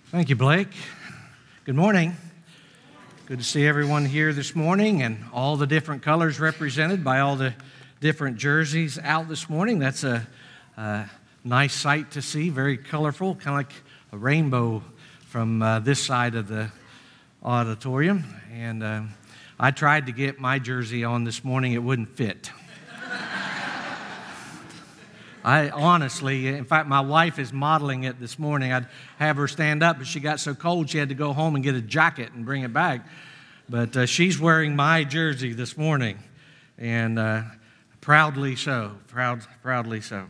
Thank you, Blake. Good morning. Good to see everyone here this morning and all the different colors represented by all the different jerseys out this morning. That's a nice sight to see, very colorful, kind of like a rainbow from this side of the auditorium. And I tried to get my jersey on this morning. It wouldn't fit. I honestly, in fact, my wife is modeling it this morning. I'd have her stand up, but she got so cold she had to go home and get a jacket and bring it back. But she's wearing my jersey this morning, and proudly so, proudly so.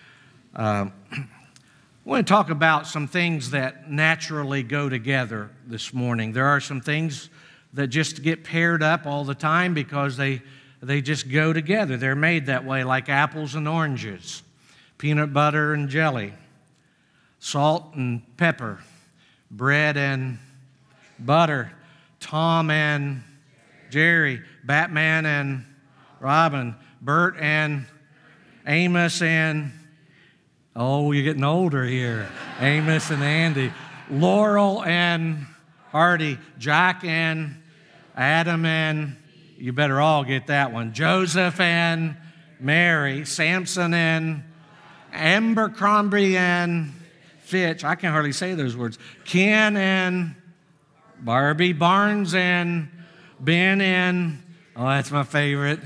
I want to talk about some things that naturally go together this morning. There are some things that just get paired up all the time because they just go together. They're made that way, like apples and oranges. Peanut butter and jelly, salt and pepper, bread and butter, Tom and Jerry, Batman and Robin, Bert and Amos and, oh, you're getting older here, Amos and Andy, Laurel and Hardy, Jack and Adam and, you better all get that one, Joseph and Mary, Samson and Abercrombie and Fitch, I can hardly say those words, Ken and Barbie, Barnes and Ben and, oh, that's my favorite,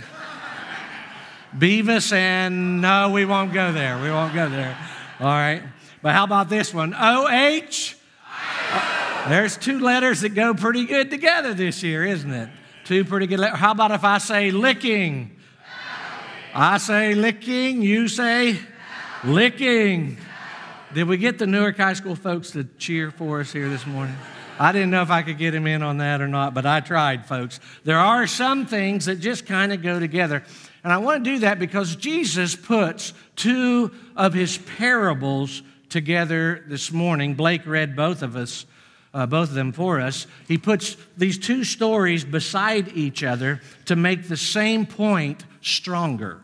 Beavis and, no, we won't go there. All right. But how about this one? O-H? There's two letters that go pretty good together this year, isn't it? Two pretty good letters. How about if I say licking? I say licking, you say licking. Did we get the Newark High School folks to cheer for us here this morning? I didn't know if I could get them in on that or not, but I tried, folks. There are some things that just kind of go together. And I want to do that because Jesus puts two of his parables together this morning. Blake read both of them for us. He puts these two stories beside each other to make the same point stronger.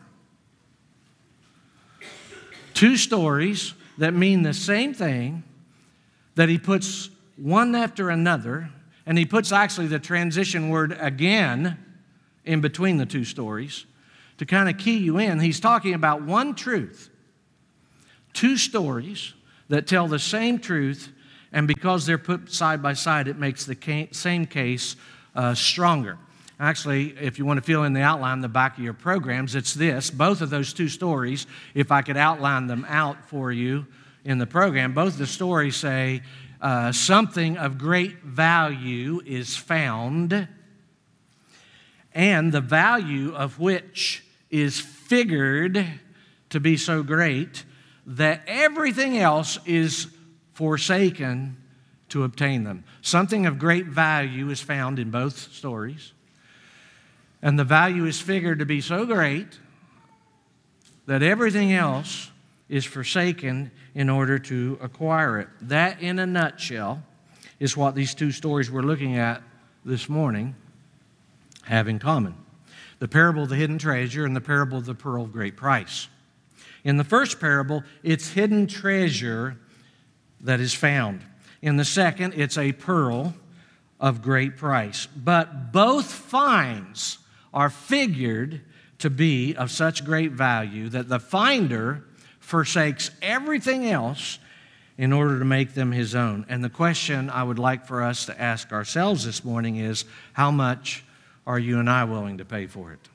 Two stories that mean the same thing, that he puts one after another, and he puts actually the transition word again in between the two stories to kind of key you in. He's talking about one truth, two stories that tell the same truth, and because they're put side by side, it makes the same case stronger. Actually, if you want to fill in the outline, the back of your programs, it's this. Both of those two stories, if I could outline them out for you in the program, both the stories say something of great value is found, and the value of which is figured to be so great that everything else is forsaken to obtain them. Something of great value is found in both stories. And the value is figured to be so great that everything else is forsaken in order to acquire it. That, in a nutshell, is what these two stories we're looking at this morning have in common. The parable of the hidden treasure and the parable of the pearl of great price. In the first parable, it's hidden treasure that is found. In the second, it's a pearl of great price. But both finds are figured to be of such great value that the finder forsakes everything else in order to make them his own. And the question I would like for us to ask ourselves this morning is, how much are you and I willing to pay for it?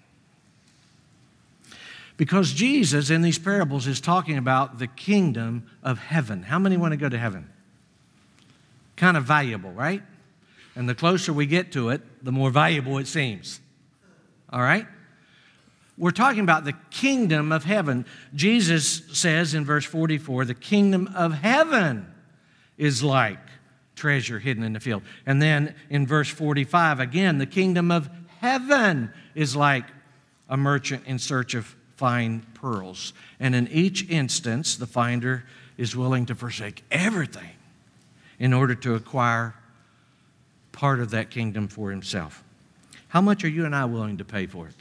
Because Jesus in these parables is talking about the kingdom of heaven. How many want to go to heaven? Kind of valuable, right? And the closer we get to it, the more valuable it seems. All right? We're talking about the kingdom of heaven. Jesus says in verse 44, the kingdom of heaven is like treasure hidden in the field. And then in verse 45, again, the kingdom of heaven is like a merchant in search of fine pearls. And in each instance, the finder is willing to forsake everything in order to acquire part of that kingdom for himself. How much are you and I willing to pay for it?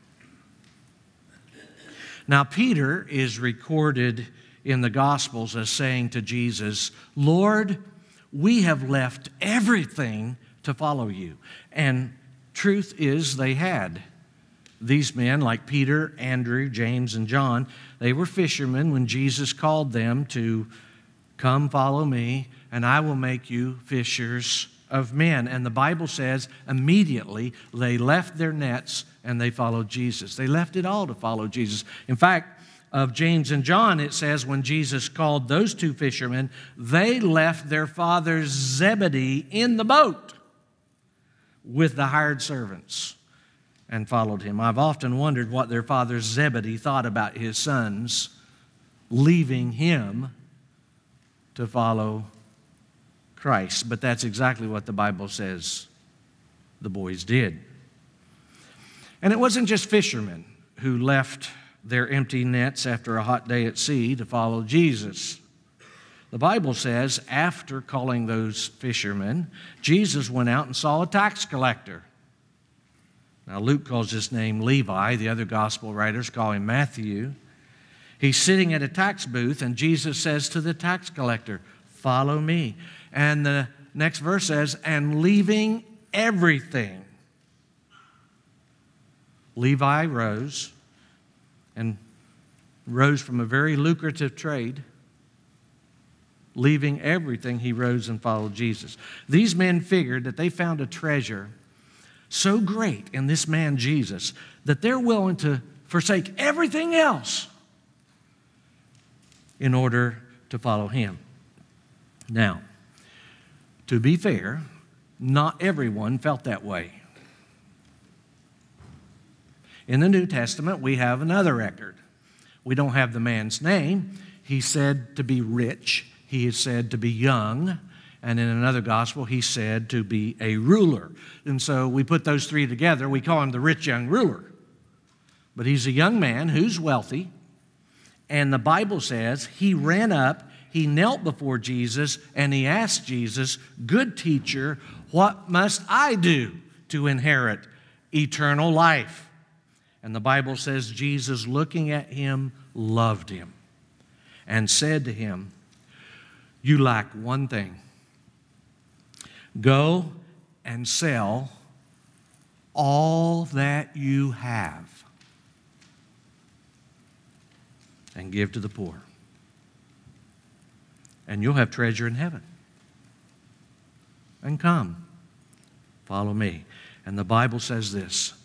Now, Peter is recorded in the Gospels as saying to Jesus, Lord, we have left everything to follow you. And truth is, they had. These men, like Peter, Andrew, James, and John, they were fishermen when Jesus called them to come follow me, and I will make you fishers of men. And the Bible says immediately they left their nets and they followed Jesus. They left it all to follow Jesus. In fact, of James and John, it says when Jesus called those two fishermen, they left their father Zebedee in the boat with the hired servants and followed him. I've often wondered what their father Zebedee thought about his sons leaving him to follow Christ. But that's exactly what the Bible says the boys did. And it wasn't just fishermen who left their empty nets after a hot day at sea to follow Jesus. The Bible says after calling those fishermen, Jesus went out and saw a tax collector. Now, Luke calls his name Levi. The other gospel writers call him Matthew. He's sitting at a tax booth, and Jesus says to the tax collector, "Follow me." And the next verse says, "And leaving everything." Levi rose from a very lucrative trade. Leaving everything, he rose and followed Jesus. These men figured that they found a treasure so great in this man Jesus that they're willing to forsake everything else in order to follow him. Now, to be fair, not everyone felt that way. In the New Testament, we have another record. We don't have the man's name. He's said to be rich. He is said to be young. And in another gospel, he's said to be a ruler. And so we put those three together. We call him the rich young ruler. But he's a young man who's wealthy. And the Bible says he ran up, he knelt before Jesus, and he asked Jesus, "Good teacher, what must I do to inherit eternal life?" And the Bible says Jesus, looking at him, loved him and said to him, "You lack one thing. Go and sell all that you have and give to the poor, and you'll have treasure in heaven. And come, follow me." And the Bible says this,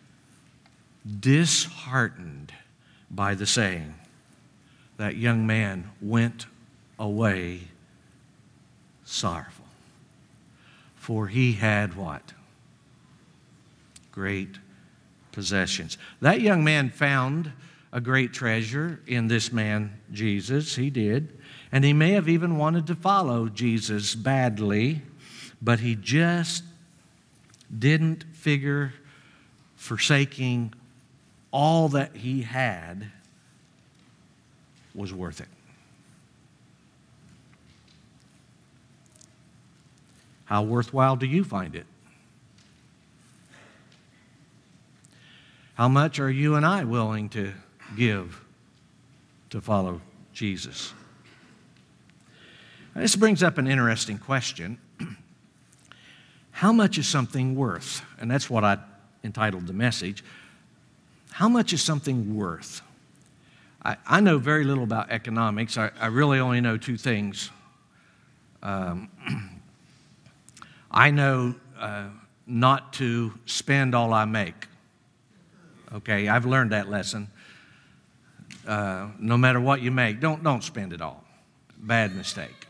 disheartened by the saying, that young man went away sorrowful. For he had what? Great possessions. That young man found a great treasure in this man, Jesus. He did. And he may have even wanted to follow Jesus badly, but he just didn't figure forsaking all that he had was worth it. How worthwhile do you find it? How much are you and I willing to give to follow Jesus? This brings up an interesting question. How much is something worth? And that's what I entitled the message. How much is something worth? I know very little about economics. I really only know two things. I know not to spend all I make. Okay, I've learned that lesson. No matter what you make, don't spend it all. Bad mistake.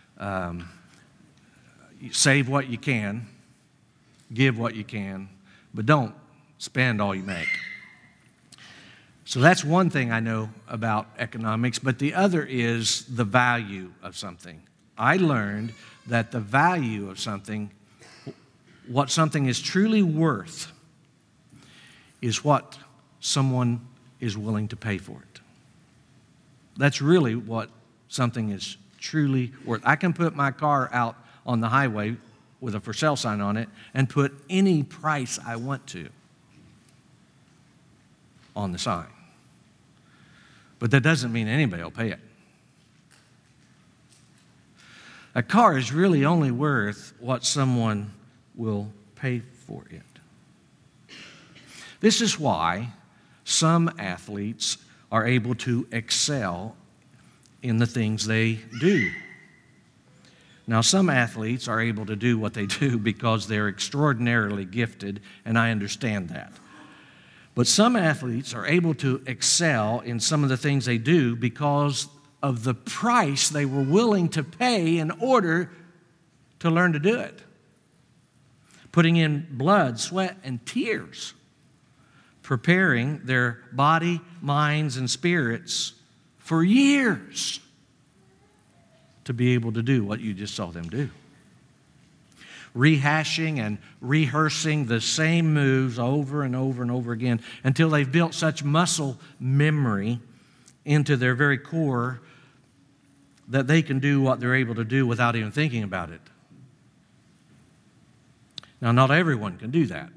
Save what you can, give what you can, but don't spend all you make. So that's one thing I know about economics, but the other is the value of something. I learned that the value of something, what something is truly worth, is what someone is willing to pay for it. That's really what something is truly worth. I can put my car out on the highway with a for sale sign on it and put any price I want to on the sign. But that doesn't mean anybody will pay it. A car is really only worth what someone will pay for it. This is why some athletes are able to excel in the things they do. Now, some athletes are able to do what they do because they're extraordinarily gifted, and I understand that. But some athletes are able to excel in some of the things they do because of the price they were willing to pay in order to learn to do it. Putting in blood, sweat, and tears, preparing their body, minds, and spirits for years to be able to do what you just saw them do. Rehashing and rehearsing the same moves over and over and over again until they've built such muscle memory into their very core that they can do what they're able to do without even thinking about it. Now, not everyone can do that.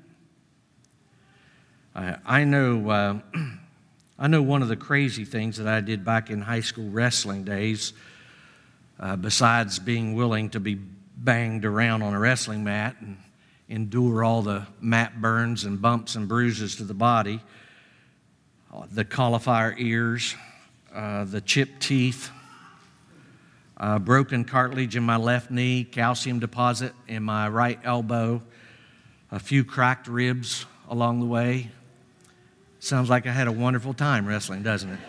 I know one of the crazy things that I did back in high school wrestling days, besides being willing to be banged around on a wrestling mat and endure all the mat burns and bumps and bruises to the body, the cauliflower ears, the chipped teeth, broken cartilage in my left knee, calcium deposit in my right elbow, a few cracked ribs along the way. Sounds like I had a wonderful time wrestling, doesn't it?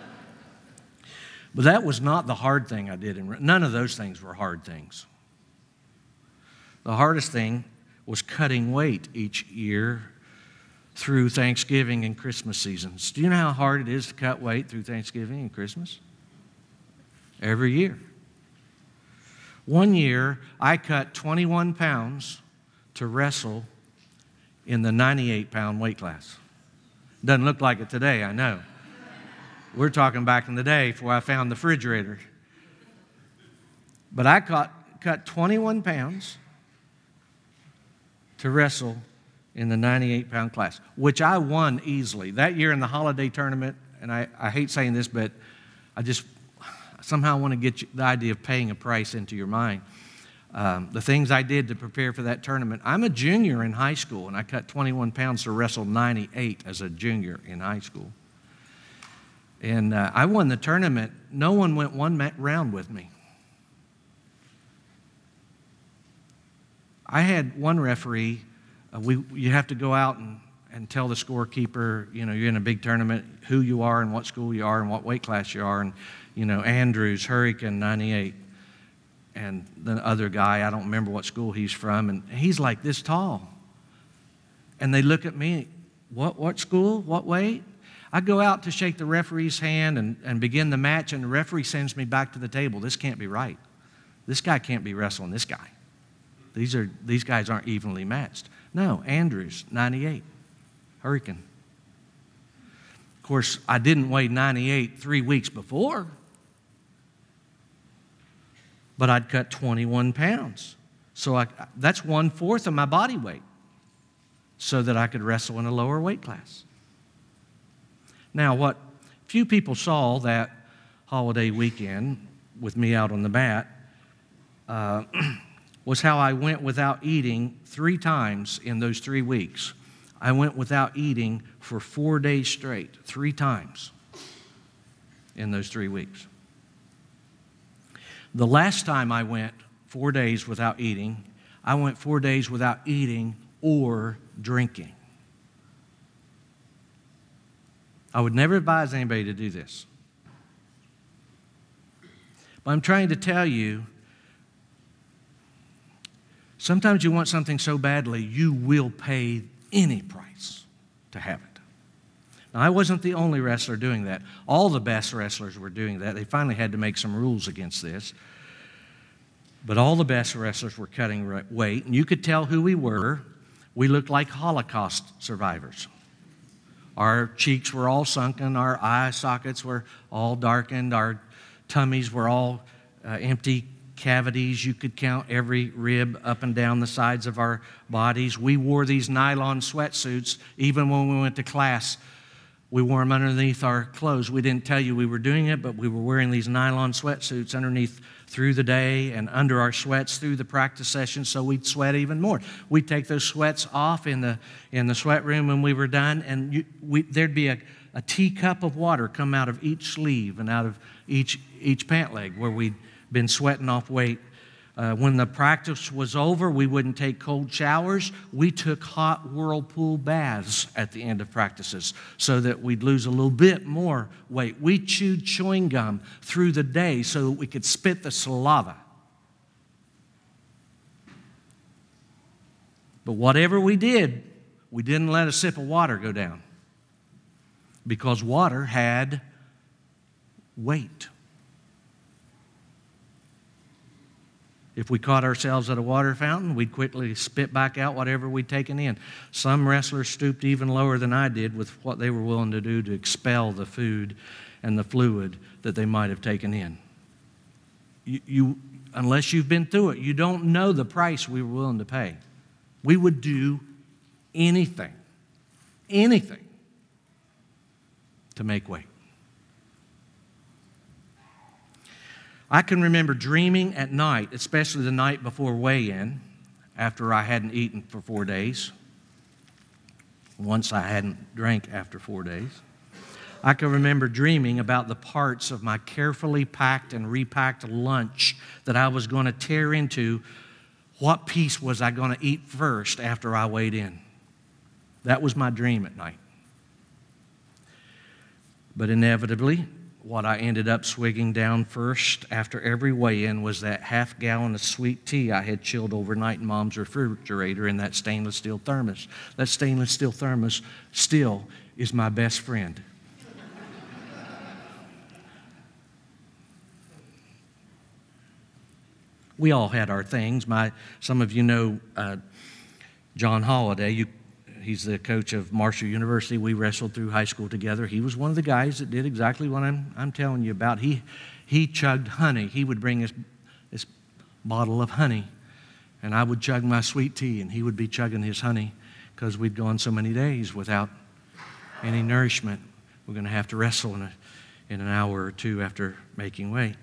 But that was not the hard thing I did. None of those things were hard things. The hardest thing was cutting weight each year through Thanksgiving and Christmas seasons. Do you know how hard it is to cut weight through Thanksgiving and Christmas? Every year. One year, I cut 21 pounds to wrestle in the 98-pound weight class. Doesn't look like it today, I know. We're talking back in the day before I found the refrigerator. But I cut 21 pounds to wrestle in the 98-pound class, which I won easily. That year in the holiday tournament, and I hate saying this, but I just somehow want to get the idea of paying a price into your mind. The things I did to prepare for that tournament. I'm a junior in high school, and I cut 21 pounds to wrestle 98 as a junior in high school. And I won the tournament. No one went one round with me. I had one referee. You have to go out and tell the scorekeeper, you're in a big tournament, who you are and what school you are and what weight class you are. And, Andrews, Hurricane, 98. And the other guy, I don't remember what school he's from, and he's like this tall. And they look at me, what school, what weight? I go out to shake the referee's hand and begin the match, and the referee sends me back to the table. This can't be right. This guy can't be wrestling this guy. These guys aren't evenly matched. No, Andrews, 98, Hurricane. Of course, I didn't weigh 98 3 weeks before, but I'd cut 21 pounds. So that's 1/4 of my body weight so that I could wrestle in a lower weight class. Now, what few people saw that holiday weekend with me out on the mat was how I went without eating 3 times in those 3 weeks. I went without eating for 4 days straight, 3 times in those 3 weeks. The last time I went 4 days without eating, I went 4 days without eating or drinking. I would never advise anybody to do this. But I'm trying to tell you, sometimes you want something so badly, you will pay any price to have it. Now, I wasn't the only wrestler doing that. All the best wrestlers were doing that. They finally had to make some rules against this. But all the best wrestlers were cutting weight, and you could tell who we were. We looked like Holocaust survivors. Our cheeks were all sunken. Our eye sockets were all darkened. Our tummies were all empty cavities. You could count every rib up and down the sides of our bodies. We wore these nylon sweatsuits even when we went to class We wore them underneath our clothes. We didn't tell you we were doing it, but we were wearing these nylon sweatsuits underneath through the day and under our sweats through the practice session, so we'd sweat even more. We'd take those sweats off in the sweat room when we were done, and there'd be a teacup of water come out of each sleeve and out of each pant leg where we'd been sweating off weight. When the practice was over, we wouldn't take cold showers. We took hot whirlpool baths at the end of practices so that we'd lose a little bit more weight. We chewed chewing gum through the day so that we could spit the saliva. But whatever we did, we didn't let a sip of water go down because water had weight. If we caught ourselves at a water fountain, we'd quickly spit back out whatever we'd taken in. Some wrestlers stooped even lower than I did with what they were willing to do to expel the food and the fluid that they might have taken in. Unless you've been through it, you don't know the price we were willing to pay. We would do anything to make weight. I can remember dreaming at night, especially the night before weigh-in, after I hadn't eaten for 4 days. Once I hadn't drank after 4 days. I can remember dreaming about the parts of my carefully packed and repacked lunch that I was going to tear into. What piece was I going to eat first after I weighed in? That was my dream at night. But inevitably, what I ended up swigging down first after every weigh-in was that half-gallon of sweet tea I had chilled overnight in Mom's refrigerator in that stainless steel thermos. That stainless steel thermos still is my best friend. We all had our things. Some of you know John Holliday. He's the coach of Marshall University. We wrestled through high school together. He was one of the guys that did exactly what I'm telling you about. He chugged honey. He would bring this bottle of honey, and I would chug my sweet tea, and he would be chugging his honey because we'd gone so many days without any nourishment. We're going to have to wrestle in an hour or two after making weight.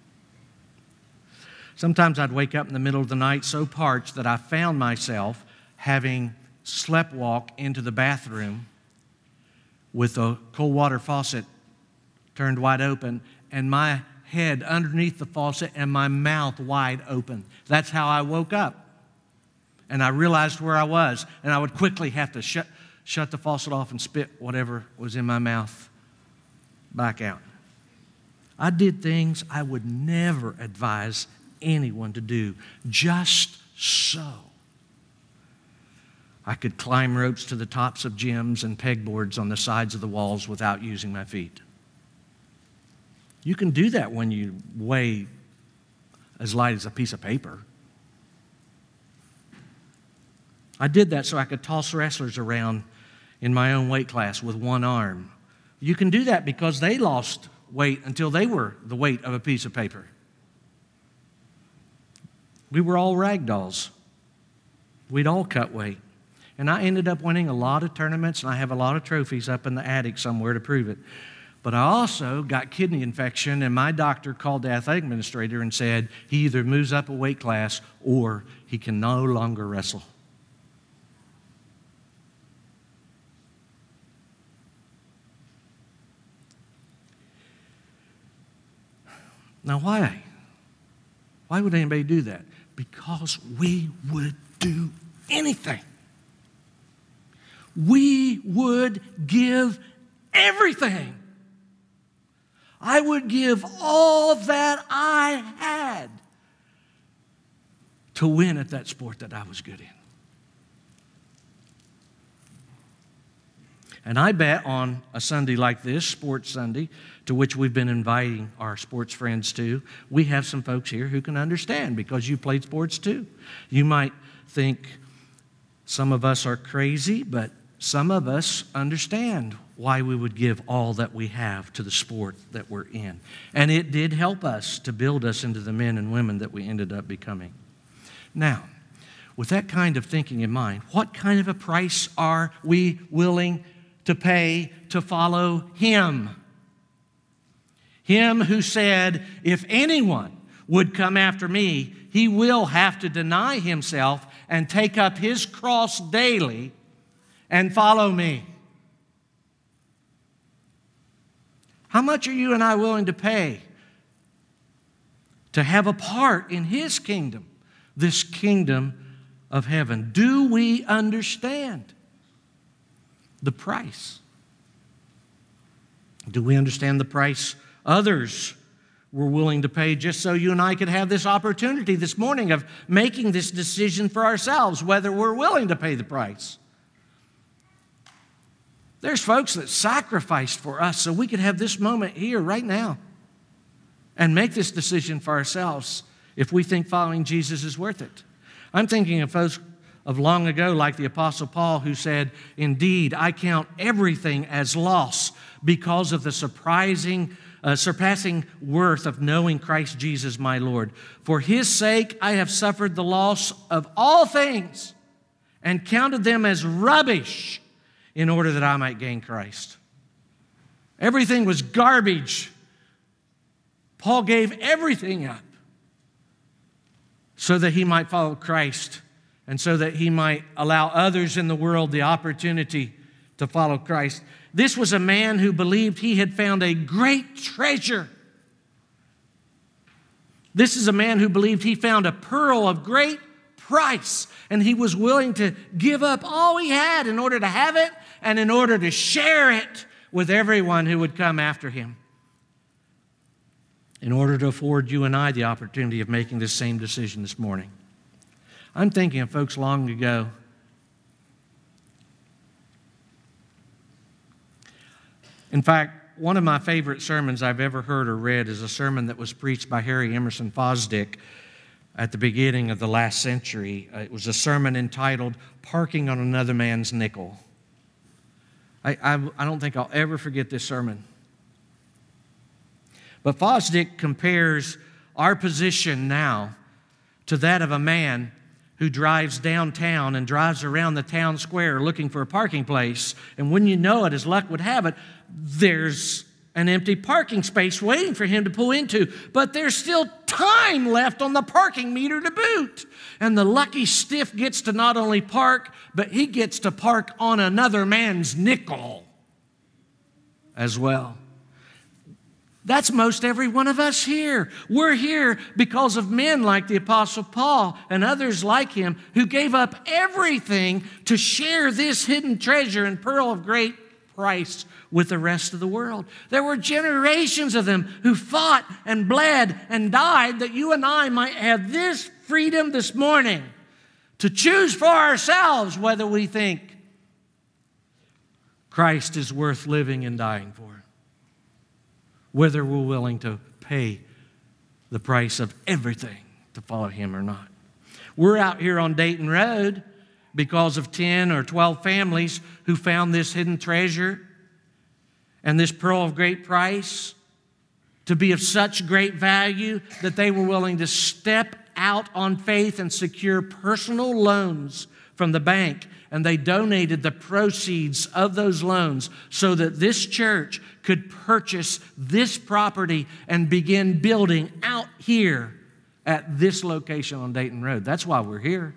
Sometimes I'd wake up in the middle of the night so parched that I found myself having sleptwalk into the bathroom with a cold water faucet turned wide open and my head underneath the faucet and my mouth wide open. That's how I woke up. And I realized where I was, and I would quickly have to shut the faucet off and spit whatever was in my mouth back out. I did things I would never advise anyone to do, just so I could climb ropes to the tops of gyms and pegboards on the sides of the walls without using my feet. You can do that when you weigh as light as a piece of paper. I did that so I could toss wrestlers around in my own weight class with one arm. You can do that because they lost weight until they were the weight of a piece of paper. We were all rag dolls. We'd all cut weight. And I ended up winning a lot of tournaments, and I have a lot of trophies up in the attic somewhere to prove it. But I also got kidney infection, and my doctor called the athletic administrator and said he either moves up a weight class or he can no longer wrestle. Now, why? Why would anybody do that? Because we would do anything. We would give everything. I would give all that I had to win at that sport that I was good in. And I bet on a Sunday like this, Sports Sunday, to which we've been inviting our sports friends to, we have some folks here who can understand because you played sports too. You might think some of us are crazy, but some of us understand why we would give all that we have to the sport that we're in. And it did help us to build us into the men and women that we ended up becoming. Now, with that kind of thinking in mind, what kind of a price are we willing to pay to follow Him. Him who said, if anyone would come after me, he will have to deny himself and take up his cross daily and follow me. How much are you and I willing to pay to have a part in His kingdom, this kingdom of heaven? Do we understand the price? Do we understand the price others were willing to pay just so you and I could have this opportunity this morning of making this decision for ourselves, whether we're willing to pay the price? There's folks that sacrificed for us so we could have this moment here right now and make this decision for ourselves if we think following Jesus is worth it. I'm thinking of folks of long ago like the Apostle Paul who said, indeed, I count everything as loss because of the surpassing worth of knowing Christ Jesus my Lord. For His sake I have suffered the loss of all things and counted them as rubbish in order that I might gain Christ. Everything was garbage. Paul gave everything up so that he might follow Christ and so that he might allow others in the world the opportunity to follow Christ. This was a man who believed he had found a great treasure. This is a man who believed he found a pearl of great price, and he was willing to give up all he had in order to have it and in order to share it with everyone who would come after him, in order to afford you and I the opportunity of making this same decision this morning. I'm thinking of folks long ago. In fact, one of my favorite sermons I've ever heard or read is a sermon that was preached by Harry Emerson Fosdick at the beginning of the last century. It was a sermon entitled, Parking on Another Man's Nickel. I don't think I'll ever forget this sermon. But Fosdick compares our position now to that of a man who drives downtown and drives around the town square looking for a parking place. And when you know it, as luck would have it, there's an empty parking space waiting for him to pull into. But there's still time left on the parking meter to boot. And the lucky stiff gets to not only park, but he gets to park on another man's nickel as well. That's most every one of us here. We're here because of men like the Apostle Paul and others like him who gave up everything to share this hidden treasure and pearl of great price with the rest of the world. There were generations of them who fought and bled and died that you and I might have this freedom this morning to choose for ourselves whether we think Christ is worth living and dying for, whether we're willing to pay the price of everything to follow Him or not. We're out here on Dayton Road because of 10 or 12 families who found this hidden treasure and this pearl of great price to be of such great value that they were willing to step out on faith and secure personal loans from the bank. And they donated the proceeds of those loans so that this church could purchase this property and begin building out here at this location on Dayton Road. That's why we're here.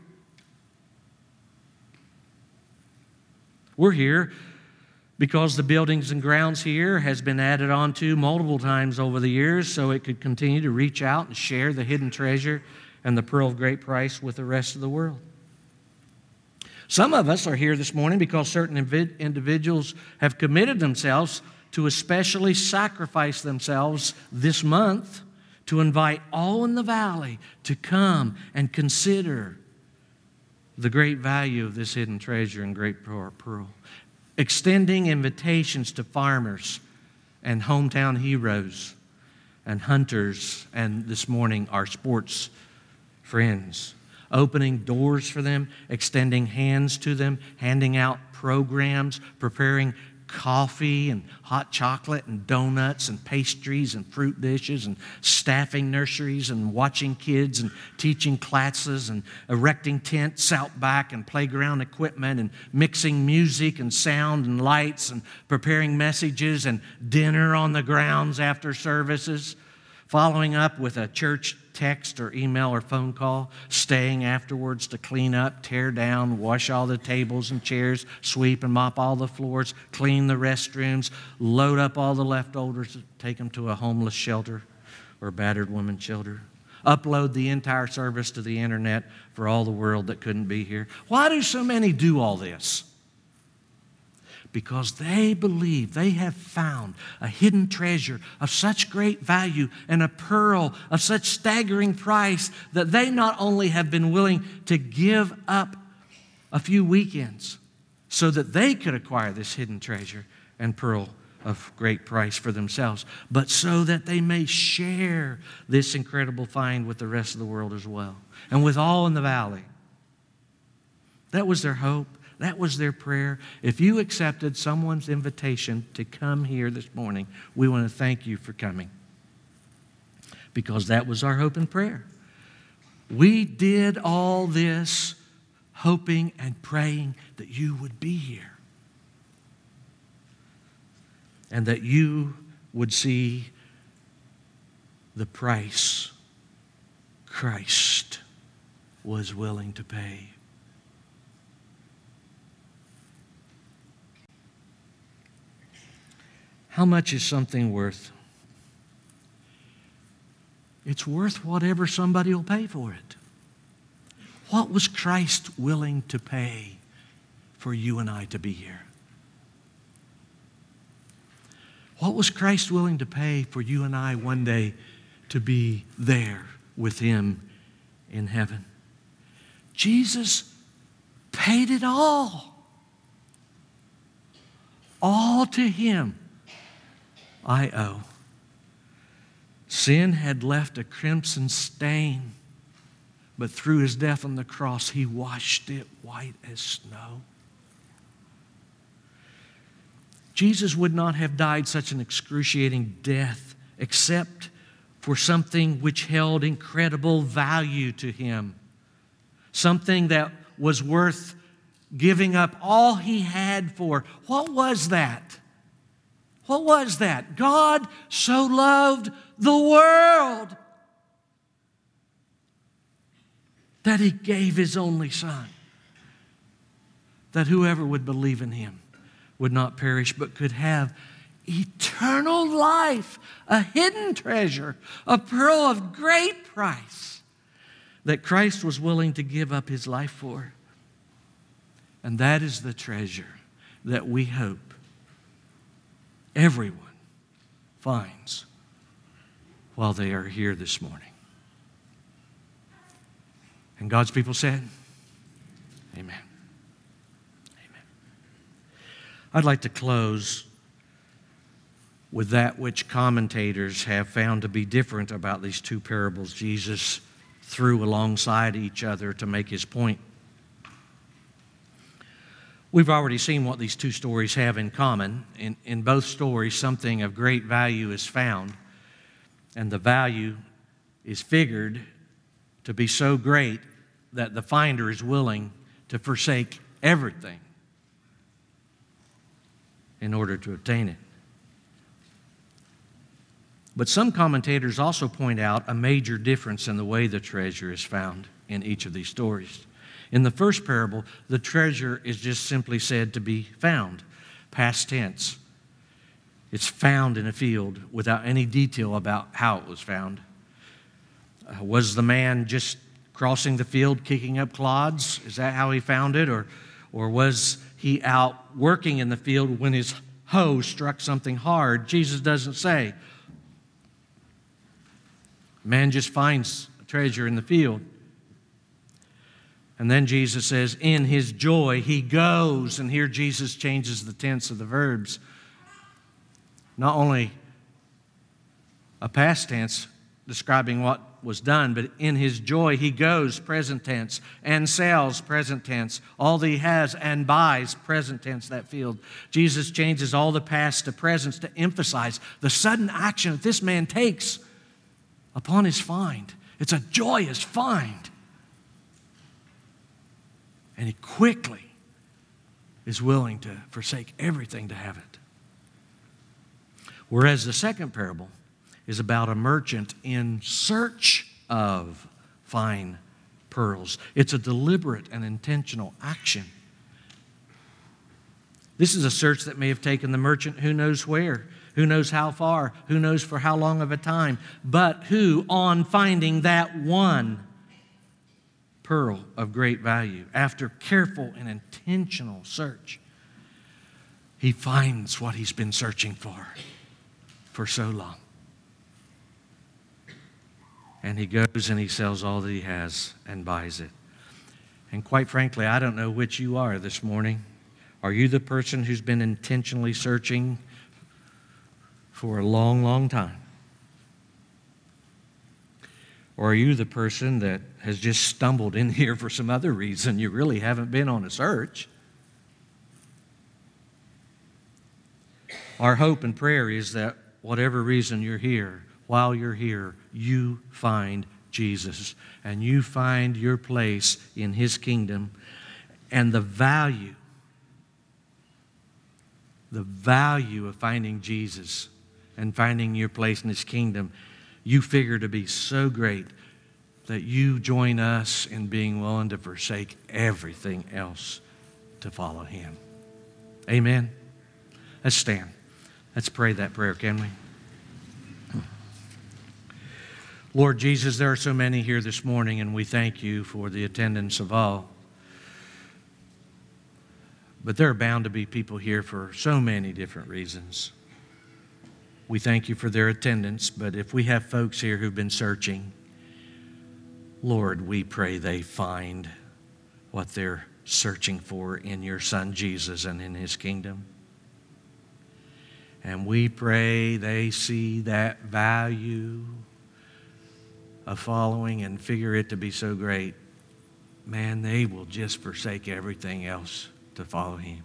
We're here because the buildings and grounds here has been added on to multiple times over the years so it could continue to reach out and share the hidden treasure and the pearl of great price with the rest of the world. Some of us are here this morning because certain individuals have committed themselves to especially sacrifice themselves this month to invite all in the valley to come and consider the great value of this hidden treasure and great pearl. Extending invitations to farmers and hometown heroes and hunters, and this morning our sports friends. Opening doors for them, extending hands to them, handing out programs, preparing coffee and hot chocolate and donuts and pastries and fruit dishes and staffing nurseries and watching kids and teaching classes and erecting tents out back and playground equipment and mixing music and sound and lights and preparing messages and dinner on the grounds after services, following up with a church text or email or phone call, staying afterwards to clean up, tear down, wash all the tables and chairs, sweep and mop all the floors, clean the restrooms, load up all the leftovers, take them to a homeless shelter or a battered women's shelter, upload the entire service to the internet for all the world that couldn't be here. Why do so many do all this? Because they believe they have found a hidden treasure of such great value and a pearl of such staggering price that they not only have been willing to give up a few weekends so that they could acquire this hidden treasure and pearl of great price for themselves, but so that they may share this incredible find with the rest of the world as well, and with all in the valley. That was their hope. That was their prayer. If you accepted someone's invitation to come here this morning, we want to thank you for coming, because that was our hope and prayer. We did all this hoping and praying that you would be here and that you would see the price Christ was willing to pay. How much is something worth? It's worth whatever somebody will pay for it. What was Christ willing to pay for you and I to be here? What was Christ willing to pay for you and I one day to be there with Him in heaven? Jesus paid it all. All to Him I owe. Sin had left a crimson stain, but through His death on the cross, He washed it white as snow. Jesus would not have died such an excruciating death except for something which held incredible value to Him, something that was worth giving up all He had for. What was that? What was that? God so loved the world that He gave His only Son, that whoever would believe in Him would not perish but could have eternal life, a hidden treasure, a pearl of great price that Christ was willing to give up His life for. And that is the treasure that we hope everyone finds while they are here this morning. And God's people said, amen. Amen. I'd like to close with that which commentators have found to be different about these two parables Jesus threw alongside each other to make His point. We've already seen what these two stories have in common. In both stories, something of great value is found, and the value is figured to be so great that the finder is willing to forsake everything in order to obtain it. But some commentators also point out a major difference in the way the treasure is found in each of these stories. In the first parable, the treasure is just simply said to be found, past tense. It's found in a field without any detail about how it was found. Was the man just crossing the field, kicking up clods? Is that how he found it? Or was he out working in the field when his hoe struck something hard? Jesus doesn't say. Man just finds a treasure in the field. And then Jesus says, in his joy, he goes. And here Jesus changes the tense of the verbs. Not only a past tense describing what was done, but in his joy he goes, present tense, and sells, present tense, all that he has and buys, present tense, that field. Jesus changes all the past to present to emphasize the sudden action that this man takes upon his find. It's a joyous find. And he quickly is willing to forsake everything to have it. Whereas the second parable is about a merchant in search of fine pearls. It's a deliberate and intentional action. This is a search that may have taken the merchant who knows where, who knows how far, who knows for how long of a time, but who, on finding that one pearl of great value, after careful and intentional search, he finds what he's been searching for so long. And he goes and he sells all that he has and buys it. And quite frankly, I don't know which you are this morning. Are you the person who's been intentionally searching for a long, long time? Or are you the person that has just stumbled in here for some other reason? You really haven't been on a search. Our hope and prayer is that whatever reason you're here, while you're here, you find Jesus and you find your place in His kingdom, and the value of finding Jesus and finding your place in His kingdom, you figure to be so great that you join us in being willing to forsake everything else to follow Him. Amen. Let's stand. Let's pray that prayer, can we? Lord Jesus, there are so many here this morning, and we thank you for the attendance of all. But there are bound to be people here for so many different reasons. We thank you for their attendance, but if we have folks here who've been searching, Lord, we pray they find what they're searching for in your Son Jesus and in His kingdom. And we pray they see that value of following and figure it to be so great, man, they will just forsake everything else to follow Him.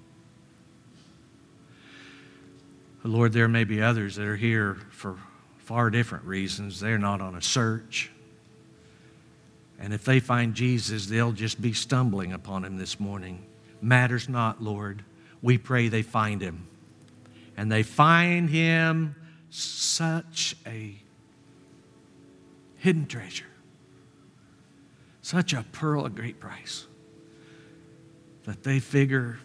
Lord, there may be others that are here for far different reasons. They're not on a search. And if they find Jesus, they'll just be stumbling upon Him this morning. Matters not, Lord. We pray they find Him. And they find Him such a hidden treasure, such a pearl of great price, that they figure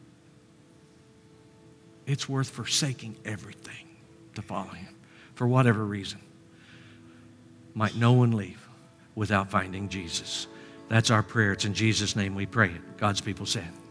it's worth forsaking everything to follow Him for whatever reason. Might no one leave without finding Jesus. That's our prayer. It's in Jesus' name we pray it. God's people said.